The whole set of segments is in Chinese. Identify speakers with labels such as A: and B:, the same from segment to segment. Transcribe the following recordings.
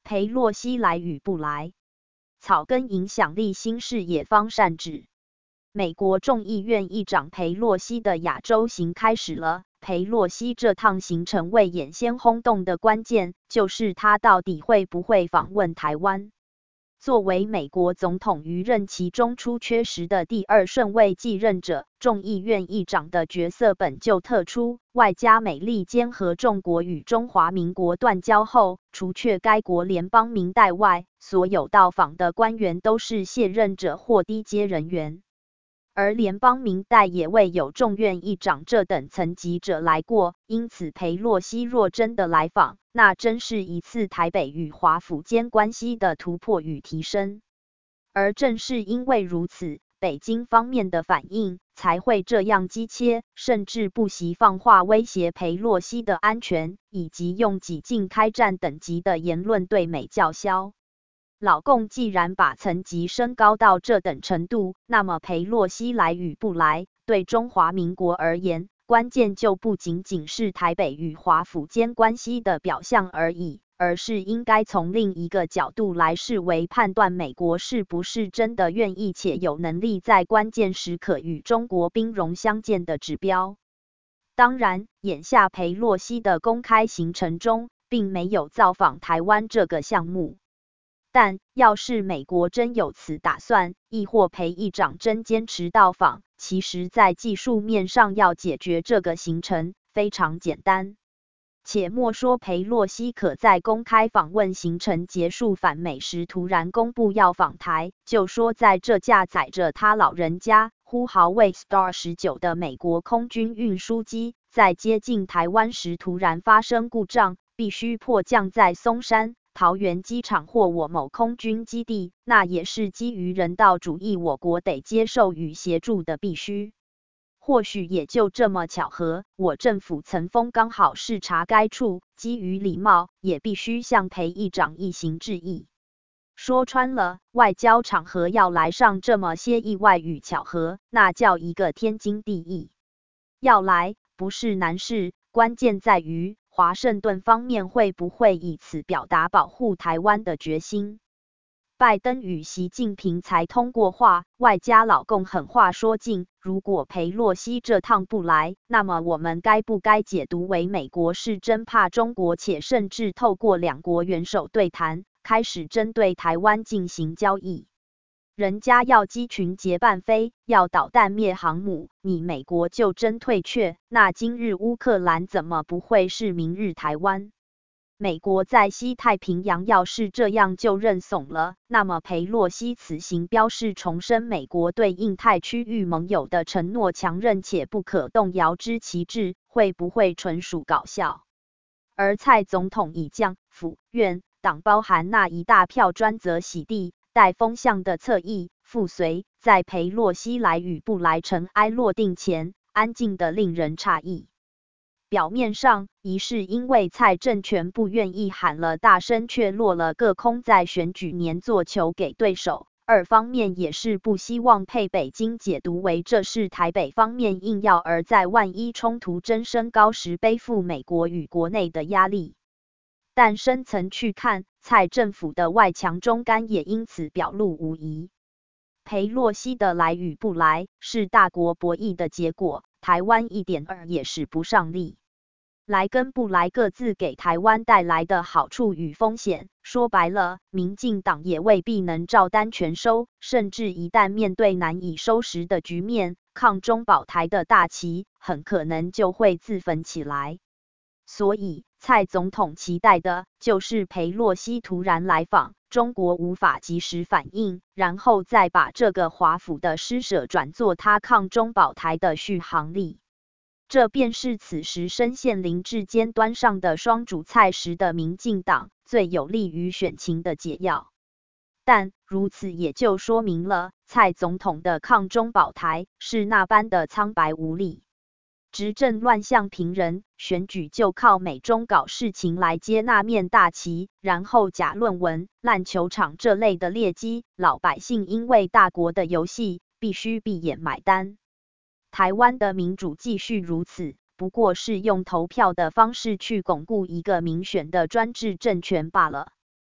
A: 裴洛西来与不来？草根影响力新视野方善治。美国众议院议长裴洛西的亚洲行开始了。裴洛西这趟行程为眼先轰动的关键，就是他到底会不会访问台湾。作为美国总统于任期中出缺时的第2顺位继任者，众议院议长的角色本就特殊，外加美利坚合众国与中华民国断交后，除却该国联邦民代外，所有到访的官员都是卸任者或低阶人员。而联邦民代也未有众院议长这等层级者来过，因此裴洛西若真的来访，那真是一次台北与华府间关系的突破与提升。而正是因为如此，北京方面的反应才会这样激切，甚至不惜放话威胁裴洛西的安全，以及用几近开战等级的言论对美叫嚣。老共既然把层级升高到这等程度，那么裴洛西来与不来，对中华民国而言，关键就不仅仅是台北与华府间关系的表象而已，而是应该从另一个角度来视为判断美国是不是真的愿意且有能力在关键时刻与中国兵戎相见的指标。当然，眼下裴洛西的公开行程中，并没有造访台湾这个项目。但要是美国真有此打算，亦或裴议长真坚持到访，其实在技术面上要解决这个行程非常简单。且莫说裴洛西可在公开访问行程结束返美时突然公布要访台，就说在这架载着他老人家呼豪卫 Star 19的美国空军运输机，在接近台湾时突然发生故障，必须迫降在松山、桃园机场或我某空军基地，那也是基于人道主义我国得接受与协助的必须。或许也就这么巧合，我政府曾峰刚好视察该处，基于礼貌，也必须向裴议长一行致意。说穿了，外交场合要来上这么些意外与巧合，那叫一个天经地义。要来不是难事，关键在于华盛顿方面会不会以此表达保护台湾的决心。拜登与习近平才通过话，外加老共狠话说尽，如果裴洛西这趟不来，那么我们该不该解读为美国是真怕中国，且甚至透过两国元首对谈，开始针对台湾进行交易？人家要机群结伴飞，要导弹灭航母，你美国就真退却，那今日乌克兰怎么不会是明日台湾？美国在西太平洋要是这样就认怂了，那么裴洛西此行标示重申美国对印太区域盟友的承诺强韧且不可动摇之旗帜，会不会纯属搞笑？而蔡总统以将府院党包含那一大票专责洗地带风向的侧翼附随，在裴洛西来与不来尘埃落定前，安静的令人诧异。表面上，一是因为蔡政权不愿意喊了大声，却落了个空，在选举年做球给对手；二方面也是不希望被北京解读为这是台北方面硬要，而在万一冲突真升高时背负美国与国内的压力。但深层去看，蔡政府的外强中干也因此表露无遗。裴洛西的来与不来，是大国博弈的结果，台湾一点儿也使不上力。来跟不来各自给台湾带来的好处与风险，说白了，民进党也未必能照单全收，甚至一旦面对难以收拾的局面，抗中保台的大旗很可能就会自焚起来。所以，蔡总统期待的就是裴洛西突然来访，中国无法及时反应，然后再把这个华府的施舍转作他抗中保台的续航力。这便是此时身陷林志坚端上的双主菜时的民进党最有利于选情的解药。但如此也就说明了，蔡总统的抗中保台是那般的苍白无力。执政乱象平人，选举就靠美中搞事情来接那面大旗，然后假论文、烂球场这类的劣迹，老百姓因为大国的游戏，必须闭眼买单。台湾的民主继续如此，不过是用投票的方式去巩固一个民选的专制政权罢了。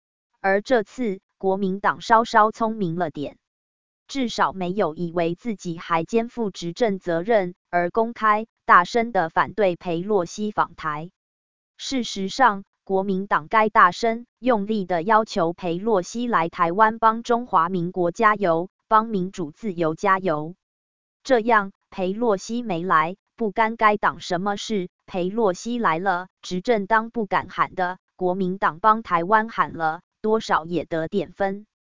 A: 而这次国民党稍稍聪明了点，至少没有以为自己还肩负执政责任，而公开大声地反对裴洛西访台。事实上，国民党该大声用力地要求裴洛西来台湾帮中华民国加油，帮民主自由加油。这样，裴洛西没来，不干该党什么事；裴洛西来了，执政党不敢喊的，国民党帮台湾喊了，多少也得点分。